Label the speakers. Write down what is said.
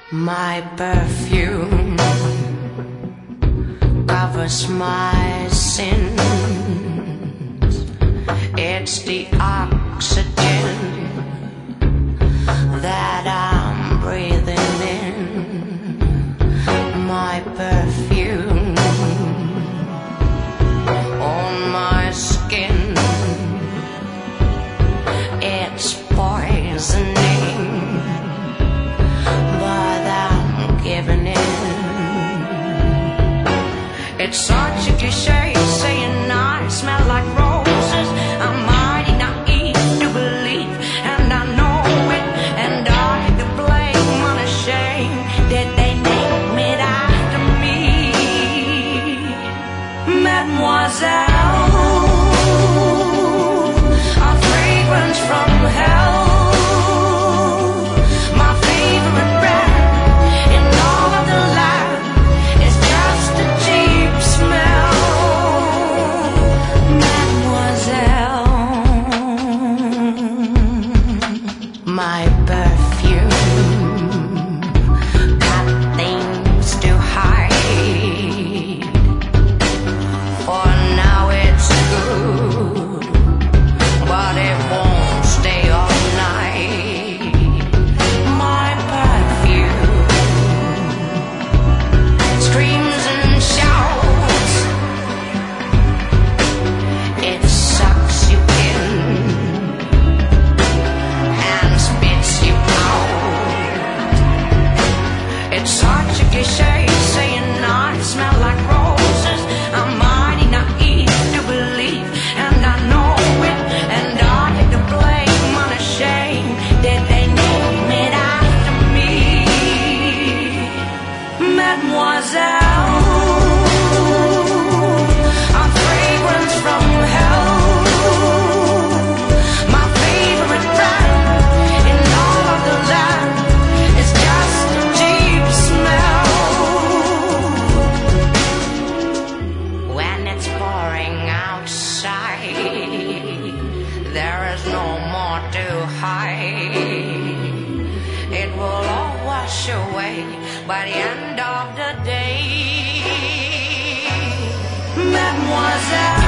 Speaker 1: My perfume covers my sins. It's the oxygen that I'm breathing in. My perfume on my skin. It's poisoning, but I'm giving in. It's such a cliché saying I smell like roses. I'm mighty naive to believe, and I know it, and I take the blame unashamed that they named it after me. Mademoiselle, a fragrance from hell. My favorite brand in all of the land is just a cheap smell. Mademoiselle, my perfume got things to hide. For now it's good, but it won't stay all night. My perfume screams and shouts. It sucks you in and spits you out. It's such a cliché saying I smell like roses. I'm mighty naive to believe, and I know it, and I take the blame unashamed that they named it after me. Mademoiselle, a fragrance from hell. My favorite brand in all of the land is just a cheap smell. When it's pouring outside, there is no more to hide. It will all wash away by the end of the day. Mademoiselle,